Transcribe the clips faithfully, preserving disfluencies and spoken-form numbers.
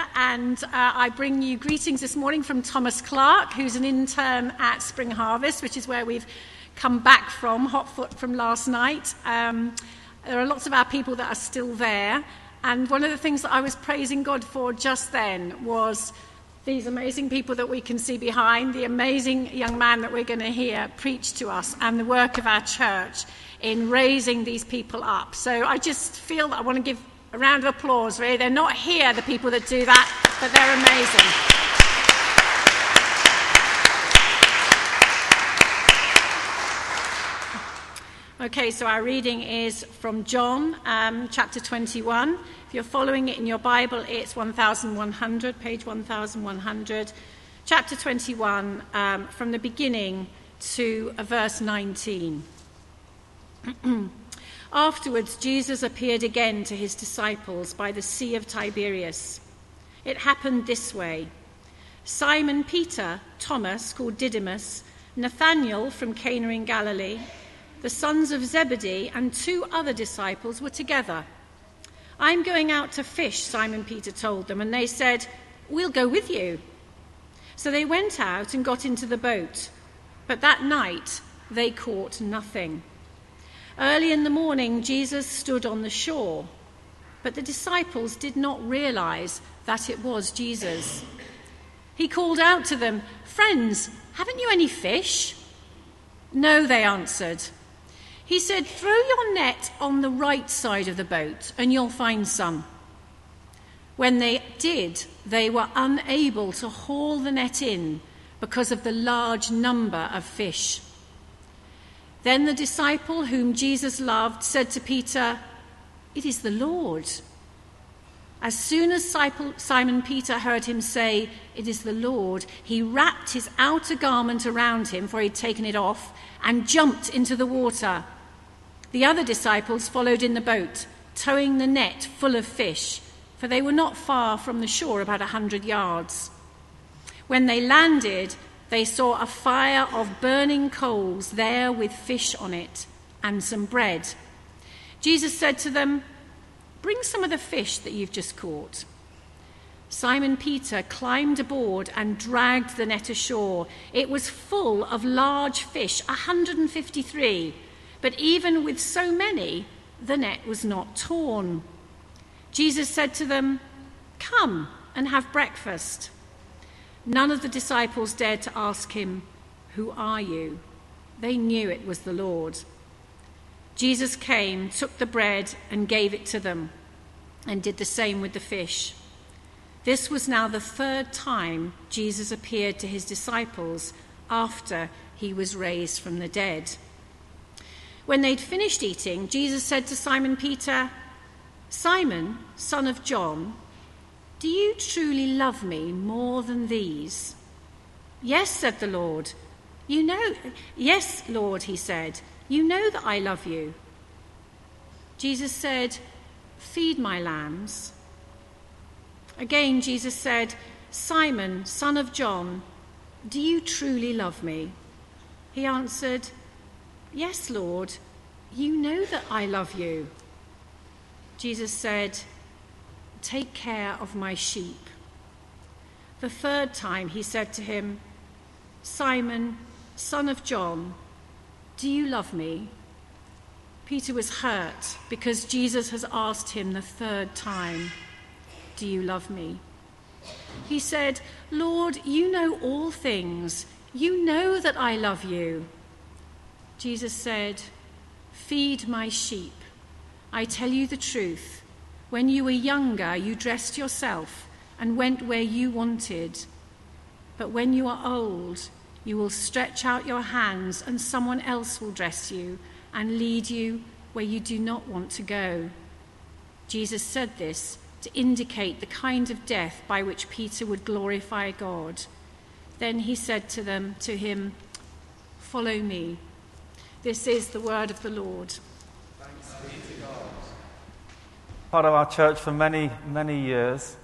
and uh, I bring you greetings this morning from Thomas Clark, who's an intern at Spring Harvest, which is where we've come back from, hotfoot from last night. Um, there are lots of our people that are still there, and one of the things that I was praising God for just then was these amazing people that we can see behind, the amazing young man that we're going to hear preach to us, and the work of our church in raising these people up. So I just feel that I want to give a round of applause, really. They're not here, the people that do that, but they're amazing. Okay, so our reading is from John, um, chapter twenty-one. If you're following it in your Bible, it's one thousand one hundred, page one thousand one hundred. Chapter twenty-one, um, from the beginning to uh, verse nineteen. Afterwards, Jesus appeared again to his disciples by the Sea of Tiberias. It happened this way. Simon Peter, Thomas, called Didymus, Nathanael from Cana in Galilee, the sons of Zebedee, and two other disciples were together. "I'm going out to fish," Simon Peter told them, and they said, "We'll go with you." So they went out and got into the boat, but that night they caught nothing. Early in the morning, Jesus stood on the shore, but the disciples did not realize that it was Jesus. He called out to them, "Friends, haven't you any fish?" "No," they answered. He said, "Throw your net on the right side of the boat and you'll find some." When they did, they were unable to haul the net in because of the large number of fish. Then the disciple whom Jesus loved said to Peter, "It is the Lord." As soon as Simon Peter heard him say, "It is the Lord," he wrapped his outer garment around him, for he'd taken it off, and jumped into the water. The other disciples followed in the boat, towing the net full of fish, for they were not far from the shore, about a hundred yards. When they landed, they saw a fire of burning coals there with fish on it and some bread. Jesus said to them, "Bring some of the fish that you've just caught." Simon Peter climbed aboard and dragged the net ashore. It was full of large fish, one hundred fifty-three, but even with so many, the net was not torn. Jesus said to them, "Come and have breakfast." None of the disciples dared to ask him, "Who are you?" They knew it was the Lord. Jesus came, took the bread and gave it to them, and did the same with the fish. This was now the third time Jesus appeared to his disciples after he was raised from the dead. When they'd finished eating, Jesus said to Simon Peter, "Simon, son of John, do you truly love me more than these?" "Yes," said the Lord. "You know, yes, Lord," he said, "you know that I love you." Jesus said, "Feed my lambs." Again, Jesus said, "Simon, son of John, do you truly love me?" He answered, "Yes, Lord, you know that I love you." Jesus said, "Take care of my sheep." The third time he said to him, "Simon, son of John, do you love me?" Peter was hurt because Jesus has asked him the third time, "Do you love me?" He said, "Lord, you know all things. You know that I love you." Jesus said, "Feed my sheep. I tell you the truth. When you were younger, you dressed yourself and went where you wanted. But when you are old, you will stretch out your hands and someone else will dress you and lead you where you do not want to go." Jesus said this to indicate the kind of death by which Peter would glorify God. Then he said to them, to him, "Follow me." This is the word of the Lord. Thanks be to God. Part of our church for many, many years,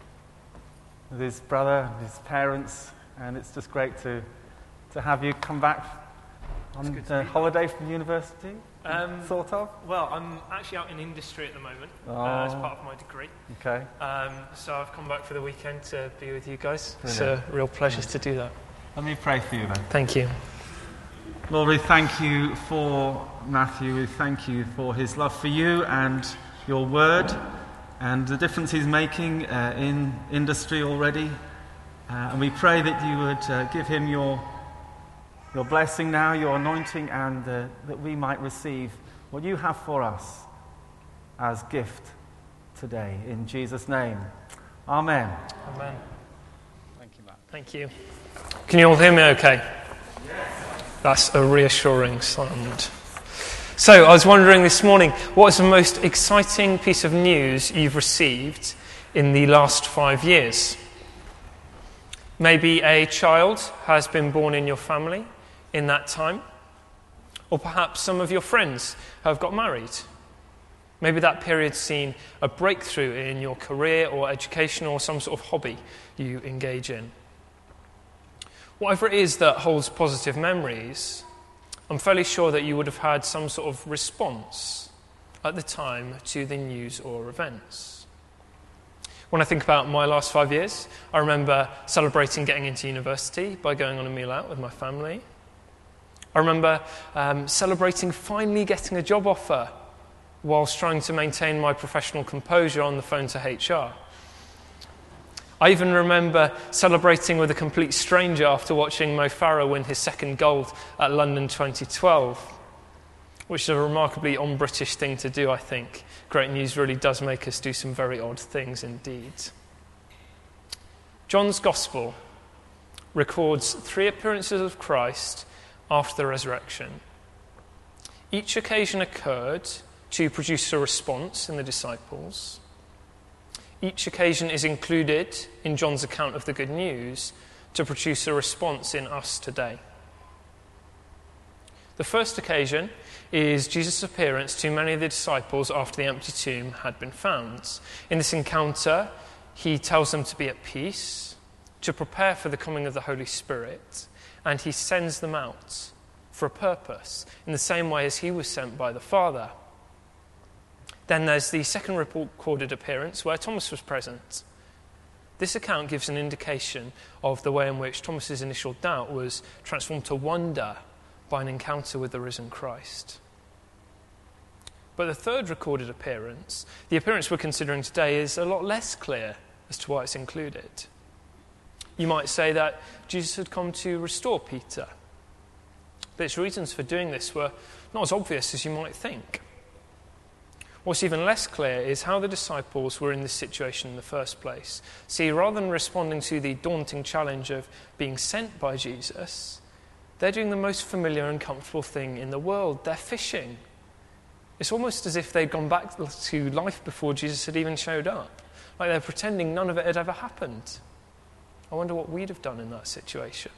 with his brother, his parents, and it's just great to to have you come back on the holiday from university. Um, sort of? Well, I'm actually out in industry at the moment Oh. uh, as part of my degree. Okay. Um, so I've come back for the weekend to be with you guys. Brilliant. It's a real pleasure to do that. Let me pray for you then. Thank you. Lord, we thank you for Matthew. We thank you for his love for you and your word and the difference he's making uh, in industry already. Uh, and we pray that you would uh, give him your your blessing now, your anointing, and uh, that we might receive what you have for us as gift today. In Jesus' name, amen. Amen. Thank you, Matt. Thank you. Can you all hear me okay? Yes. That's a reassuring sound. So, I was wondering this morning, what is the most exciting piece of news you've received in the last five years? Maybe a child has been born in your family in that time. Or perhaps some of your friends have got married. Maybe that period's seen a breakthrough in your career or education or some sort of hobby you engage in. Whatever it is that holds positive memories, I'm fairly sure that you would have had some sort of response at the time to the news or events. When I think about my last five years, I remember celebrating getting into university by going on a meal out with my family. I remember um, celebrating finally getting a job offer whilst trying to maintain my professional composure on the phone to H R. I even remember celebrating with a complete stranger after watching Mo Farah win his second gold at London twenty twelve, which is a remarkably un-British thing to do, I think. Great news really does make us do some very odd things indeed. John's Gospel records three appearances of Christ after the resurrection. Each occasion occurred to produce a response in the disciples. Each occasion is included in John's account of the good news to produce a response in us today. The first occasion is Jesus' appearance to many of the disciples after the empty tomb had been found. In this encounter, he tells them to be at peace, to prepare for the coming of the Holy Spirit, and he sends them out for a purpose, in the same way as he was sent by the Father. Then there's the second recorded appearance where Thomas was present. This account gives an indication of the way in which Thomas's initial doubt was transformed to wonder by an encounter with the risen Christ. But the third recorded appearance, the appearance we're considering today, is a lot less clear as to why it's included. You might say that Jesus had come to restore Peter, but its reasons for doing this were not as obvious as you might think. What's even less clear is how the disciples were in this situation in the first place. See, rather than responding to the daunting challenge of being sent by Jesus, they're doing the most familiar and comfortable thing in the world. They're fishing. It's almost as if they'd gone back to life before Jesus had even showed up. Like they're pretending none of it had ever happened. I wonder what we'd have done in that situation.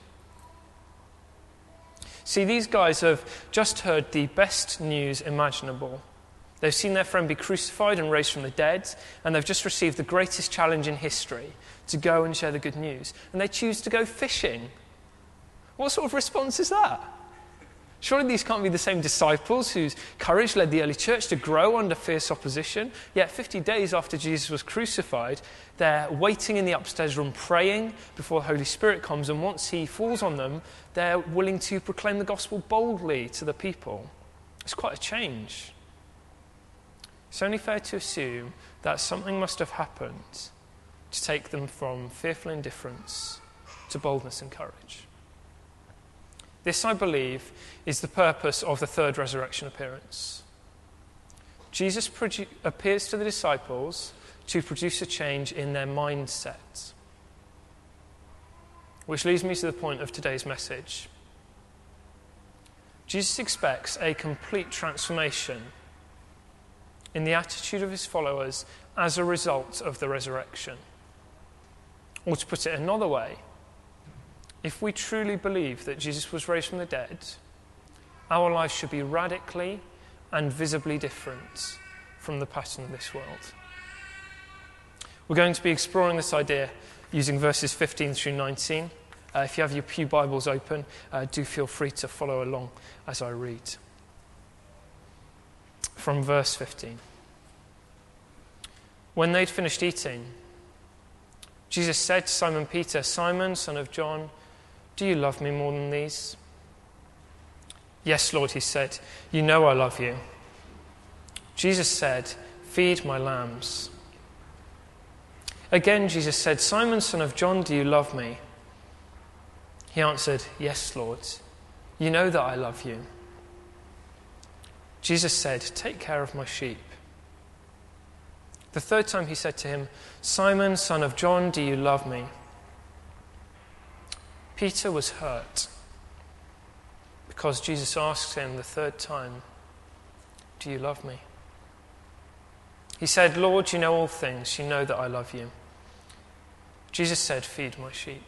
See, these guys have just heard the best news imaginable. They've seen their friend be crucified and raised from the dead, and they've just received the greatest challenge in history to go and share the good news. And they choose to go fishing. What sort of response is that? Surely these can't be the same disciples whose courage led the early church to grow under fierce opposition. Yet fifty days after Jesus was crucified, they're waiting in the upstairs room praying before the Holy Spirit comes, and once he falls on them, they're willing to proclaim the gospel boldly to the people. It's quite a change. It's only fair to assume that something must have happened to take them from fearful indifference to boldness and courage. This, I believe, is the purpose of the third resurrection appearance. Jesus produ- appears to the disciples to produce a change in their mindset. Which leads me to the point of today's message. Jesus expects a complete transformation in the attitude of his followers as a result of the resurrection. Or to put it another way, if we truly believe that Jesus was raised from the dead, our lives should be radically and visibly different from the pattern of this world. We're going to be exploring this idea using verses fifteen through nineteen. Uh, if you have your pew Bibles open, uh, do feel free to follow along as I read. from verse fifteen. When they'd finished eating, Jesus said to Simon Peter, "Simon, son of John, do you love me more than these?" "Yes, Lord," he said, "you know I love you." Jesus said, "Feed my lambs." Again, Jesus said, "Simon, son of John, do you love me?" He answered, "Yes, Lord, you know that I love you." Jesus said, "Take care of my sheep." The third time he said to him, "Simon, son of John, do you love me?" Peter was hurt because Jesus asked him the third time, "Do you love me?" He said, "Lord, you know all things. You know that I love you." Jesus said, "Feed my sheep."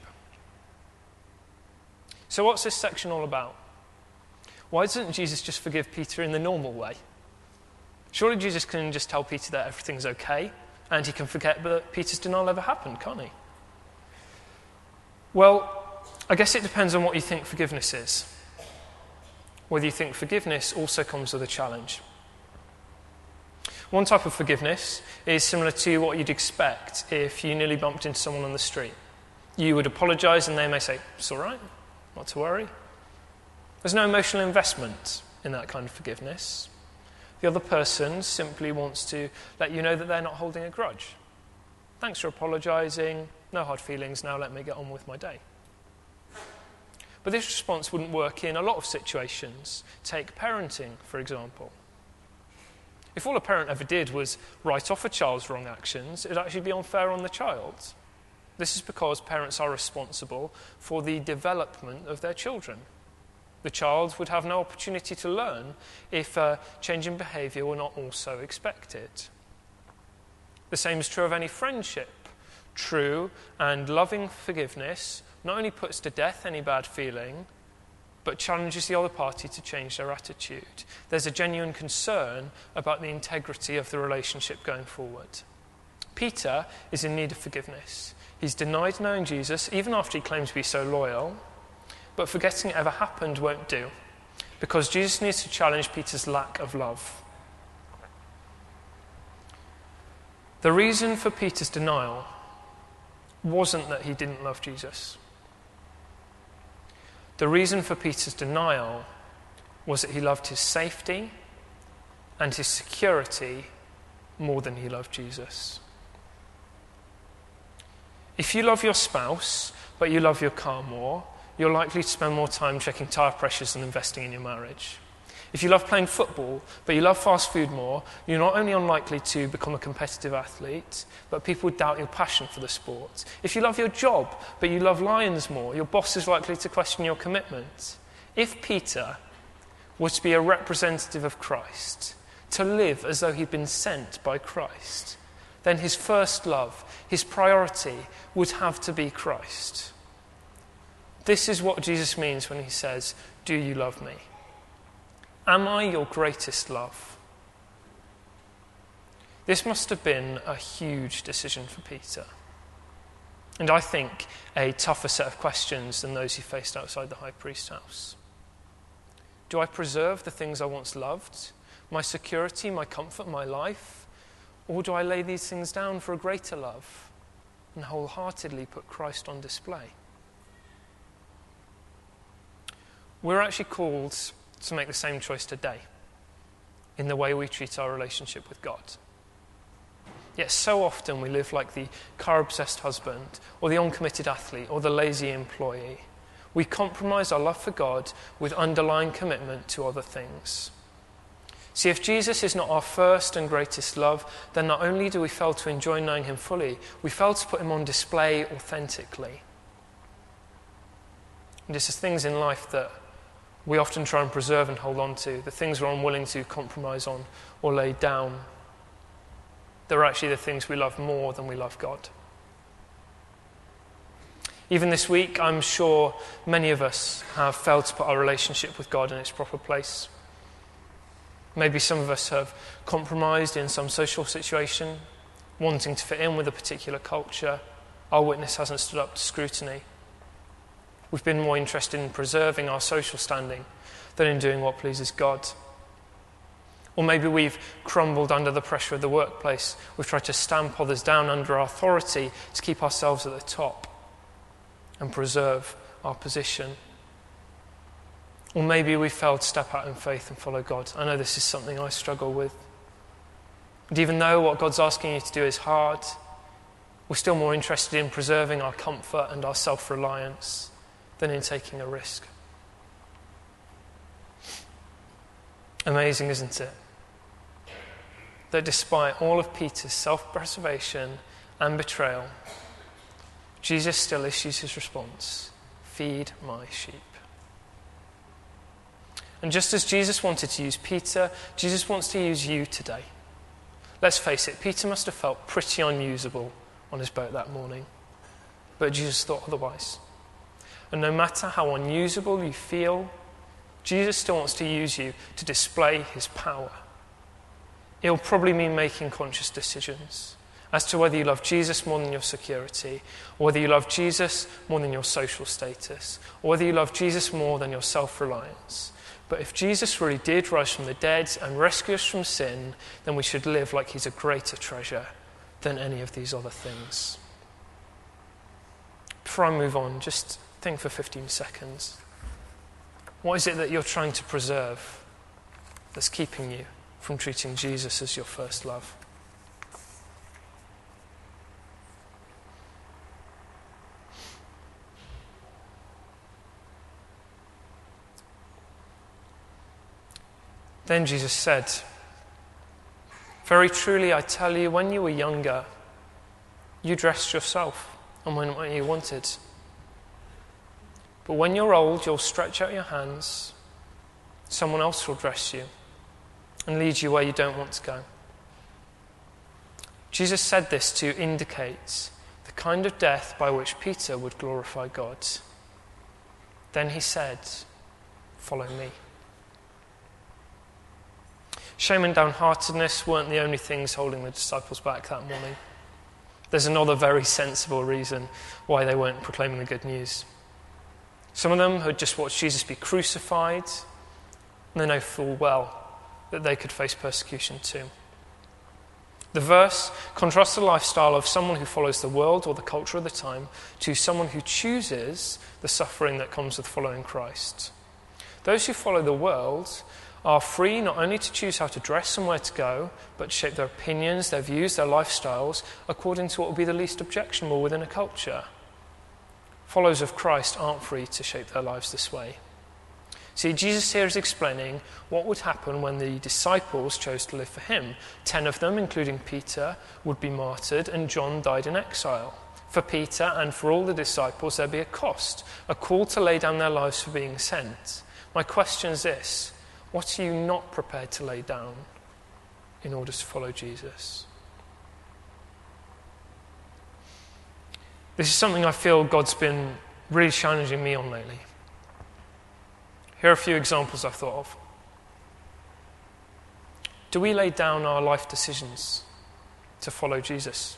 So what's this section all about? Why doesn't Jesus just forgive Peter in the normal way? Surely Jesus can just tell Peter that everything's okay, and he can forget that Peter's denial ever happened, can't he? Well, I guess it depends on what you think forgiveness is. Whether you think forgiveness also comes with a challenge. One type of forgiveness is similar to what you'd expect if you nearly bumped into someone on the street. You would apologise and they may say, "It's all right, not to worry." There's no emotional investment in that kind of forgiveness. The other person simply wants to let you know that they're not holding a grudge. "Thanks for apologising, no hard feelings, now let me get on with my day." But this response wouldn't work in a lot of situations. Take parenting, for example. If all a parent ever did was write off a child's wrong actions, it would actually be unfair on the child. This is because parents are responsible for the development of their children. The child would have no opportunity to learn if a change in behaviour were not also expected. The same is true of any friendship. True and loving forgiveness not only puts to death any bad feeling, but challenges the other party to change their attitude. There's a genuine concern about the integrity of the relationship going forward. Peter is in need of forgiveness. He's denied knowing Jesus, even after he claims to be so loyal, but forgetting it ever happened won't do, because Jesus needs to challenge Peter's lack of love. The reason for Peter's denial wasn't that he didn't love Jesus. The reason for Peter's denial was that he loved his safety and his security more than he loved Jesus. If you love your spouse, but you love your car more, you're likely to spend more time checking tyre pressures than investing in your marriage. If you love playing football, but you love fast food more, you're not only unlikely to become a competitive athlete, but people would doubt your passion for the sport. If you love your job, but you love lions more, your boss is likely to question your commitment. If Peter were to be a representative of Christ, to live as though he'd been sent by Christ, then his first love, his priority, would have to be Christ. This is what Jesus means when he says, "Do you love me?" Am I your greatest love? This must have been a huge decision for Peter. And I think a tougher set of questions than those he faced outside the high priest's house. Do I preserve the things I once loved, my security, my comfort, my life? Or do I lay these things down for a greater love and wholeheartedly put Christ on display? We're actually called to make the same choice today in the way we treat our relationship with God. Yet so often we live like the car-obsessed husband or the uncommitted athlete or the lazy employee. We compromise our love for God with underlying commitment to other things. See, if Jesus is not our first and greatest love, then not only do we fail to enjoy knowing him fully, we fail to put him on display authentically. And it's the things in life that we often try and preserve and hold on to, the things we're unwilling to compromise on or lay down. They're actually the things we love more than we love God. Even this week, I'm sure many of us have failed to put our relationship with God in its proper place. Maybe some of us have compromised in some social situation, wanting to fit in with a particular culture. Our witness hasn't stood up to scrutiny. We've been more interested in preserving our social standing than in doing what pleases God. Or maybe we've crumbled under the pressure of the workplace. We've tried to stamp others down under our authority to keep ourselves at the top and preserve our position. Or maybe we failed to step out in faith and follow God. I know this is something I struggle with. And even though what God's asking you to do is hard, we're still more interested in preserving our comfort and our self-reliance than in taking a risk. Amazing, isn't it? That despite all of Peter's self-preservation and betrayal, Jesus still issues his response, "Feed my sheep." And just as Jesus wanted to use Peter, Jesus wants to use you today. Let's face it, Peter must have felt pretty unusable on his boat that morning. But Jesus thought otherwise. And no matter how unusable you feel, Jesus still wants to use you to display his power. It'll probably mean making conscious decisions as to whether you love Jesus more than your security, or whether you love Jesus more than your social status, or whether you love Jesus more than your self-reliance. But if Jesus really did rise from the dead and rescue us from sin, then we should live like he's a greater treasure than any of these other things. Before I move on, just think for fifteen seconds. What is it that you're trying to preserve that's keeping you from treating Jesus as your first love? Then Jesus said, "Very truly I tell you, when you were younger, you dressed yourself and went where you wanted. But when you're old, you'll stretch out your hands, someone else will dress you and lead you where you don't want to go." Jesus said this to indicate the kind of death by which Peter would glorify God. Then he said, "Follow me." Shame and downheartedness weren't the only things holding the disciples back that morning. There's another very sensible reason why they weren't proclaiming the good news. Some of them had just watched Jesus be crucified, and they know full well that they could face persecution too. The verse contrasts the lifestyle of someone who follows the world or the culture of the time to someone who chooses the suffering that comes with following Christ. Those who follow the world are free not only to choose how to dress and where to go, but to shape their opinions, their views, their lifestyles according to what will be the least objectionable within a culture. Followers of Christ aren't free to shape their lives this way. See, Jesus here is explaining what would happen when the disciples chose to live for him. Ten of them, including Peter, would be martyred, and John died in exile. For Peter and for all the disciples, there'd be a cost, a call to lay down their lives for being sent. My question is this: what are you not prepared to lay down in order to follow Jesus? This is something I feel God's been really challenging me on lately. Here are a few examples I've thought of. Do we lay down our life decisions to follow Jesus?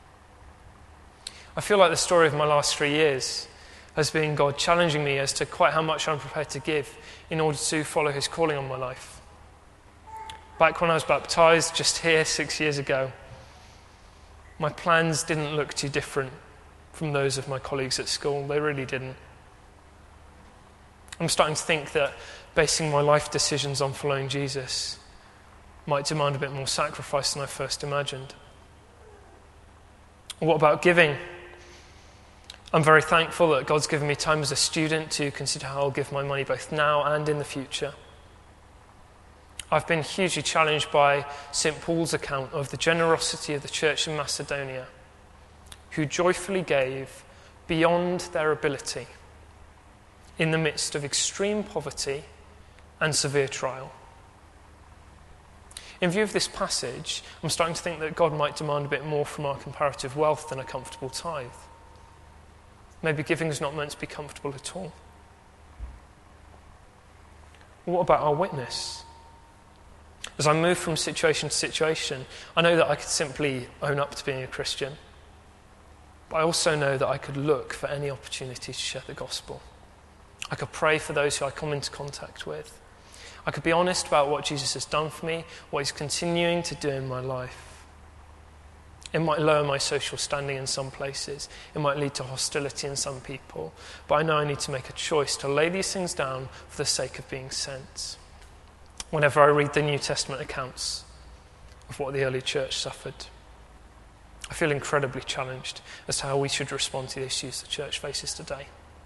I feel like the story of my last three years has been God challenging me as to quite how much I'm prepared to give in order to follow his calling on my life. Back when I was baptised, just here six years ago, my plans didn't look too different from those of my colleagues at school. They really didn't. I'm starting to think that basing my life decisions on following Jesus might demand a bit more sacrifice than I first imagined. What about giving? I'm very thankful that God's given me time as a student to consider how I'll give my money both now and in the future. I've been hugely challenged by Saint Paul's account of the generosity of the church in Macedonia, who joyfully gave beyond their ability in the midst of extreme poverty and severe trial. In view of this passage, I'm starting to think that God might demand a bit more from our comparative wealth than a comfortable tithe. Maybe giving is not meant to be comfortable at all. What about our witness? As I move from situation to situation, I know that I could simply own up to being a Christian. But I also know that I could look for any opportunity to share the gospel. I could pray for those who I come into contact with. I could be honest about what Jesus has done for me, what he's continuing to do in my life. It might lower my social standing in some places. It might lead to hostility in some people. But I know I need to make a choice to lay these things down for the sake of being sent. Whenever I read the New Testament accounts of what the early church suffered, I feel incredibly challenged as to how we should respond to the issues the church faces today.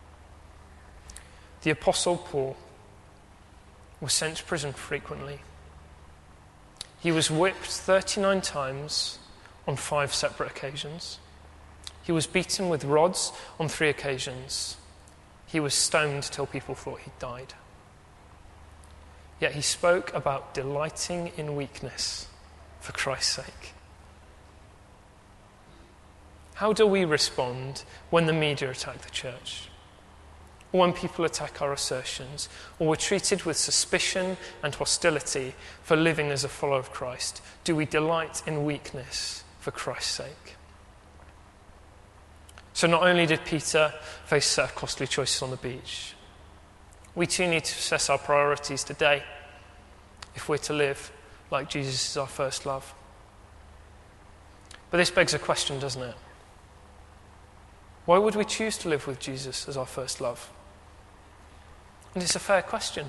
The Apostle Paul was sent to prison frequently. He was whipped thirty-nine times on five separate occasions. He was beaten with rods on three occasions. He was stoned till people thought he'd died. Yet he spoke about delighting in weakness for Christ's sake. How do we respond when the media attack the church? Or when people attack our assertions? Or we're treated with suspicion and hostility for living as a follower of Christ? Do we delight in weakness for Christ's sake? So not only did Peter face a set of costly choices on the beach, we too need to assess our priorities today if we're to live like Jesus is our first love. But this begs a question, doesn't it? Why would we choose to live with Jesus as our first love? And it's a fair question.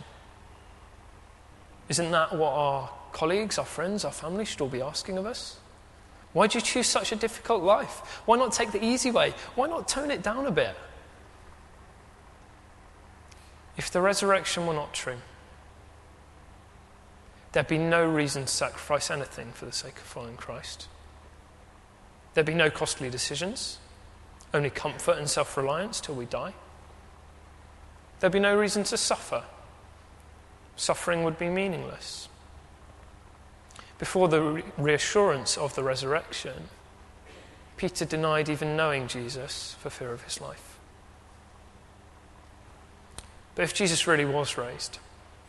Isn't that what our colleagues, our friends, our family should all be asking of us? Why do you choose such a difficult life? Why not take the easy way? Why not tone it down a bit? If the resurrection were not true, there'd be no reason to sacrifice anything for the sake of following Christ. There'd be no costly decisions, only comfort and self-reliance till we die. There'd be no reason to suffer. Suffering would be meaningless. Before the re- reassurance of the resurrection, Peter denied even knowing Jesus for fear of his life. But if Jesus really was raised,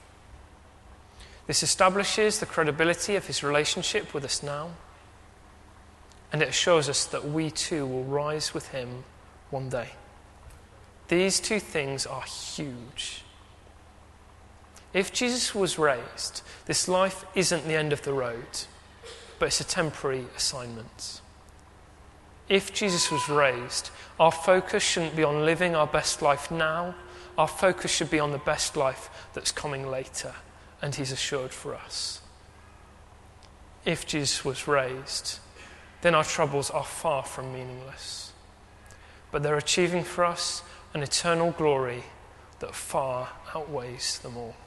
this establishes the credibility of his relationship with us now, and it assures us that we too will rise with him one day. These two things are huge. If Jesus was raised, this life isn't the end of the road, but it's a temporary assignment. If Jesus was raised, our focus shouldn't be on living our best life now. Our focus should be on the best life that's coming later, and he's assured for us. If Jesus was raised, then our troubles are far from meaningless, but they're achieving for us an eternal glory that far outweighs them all.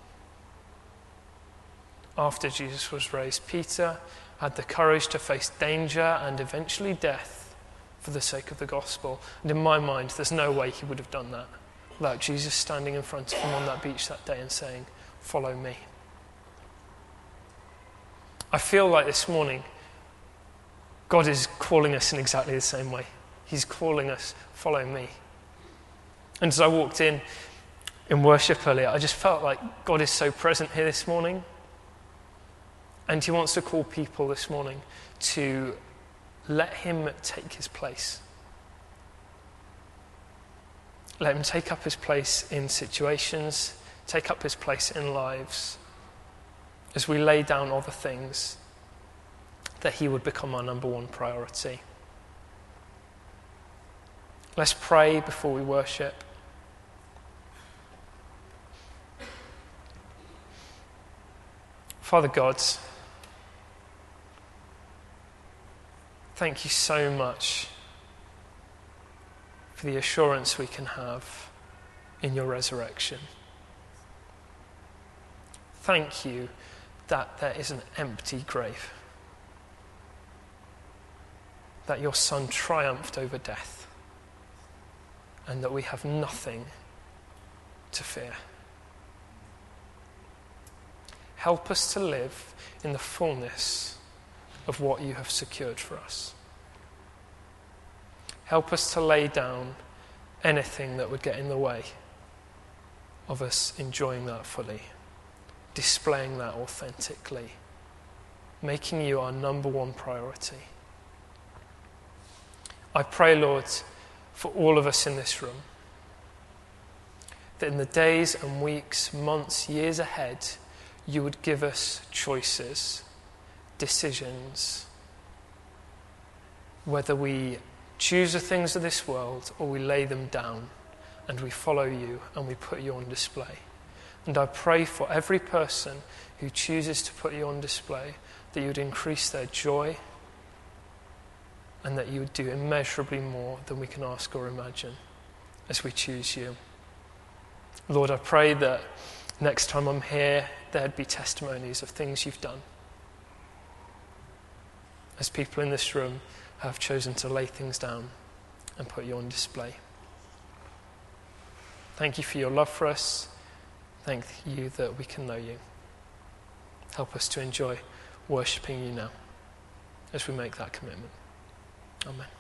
After Jesus was raised, Peter had the courage to face danger and eventually death for the sake of the gospel. And in my mind, there's no way he would have done that without Jesus standing in front of him on that beach that day and saying, "Follow me." I feel like this morning, God is calling us in exactly the same way. He's calling us, "Follow me." And as I walked in in worship earlier, I just felt like God is so present here this morning. And he wants to call people this morning to let him take his place. Let him take up his place in situations, take up his place in lives, as we lay down other things, that he would become our number one priority. Let's pray before we worship. Father God, thank you so much for the assurance we can have in your resurrection. Thank you that there is an empty grave, that your Son triumphed over death, and that we have nothing to fear. Help us to live in the fullness of what you have secured for us. Help us to lay down anything that would get in the way of us enjoying that fully, displaying that authentically, making you our number one priority. I pray, Lord, for all of us in this room, that in the days and weeks, months, years ahead, you would give us choices, decisions, whether we choose the things of this world or we lay them down and we follow you and we put you on display. And I pray for every person who chooses to put you on display that you would increase their joy and that you would do immeasurably more than we can ask or imagine as we choose you. Lord, I pray that next time I'm here, there'd be testimonies of things you've done, as people in this room have chosen to lay things down and put you on display. Thank you for your love for us. Thank you that we can know you. Help us to enjoy worshipping you now as we make that commitment. Amen.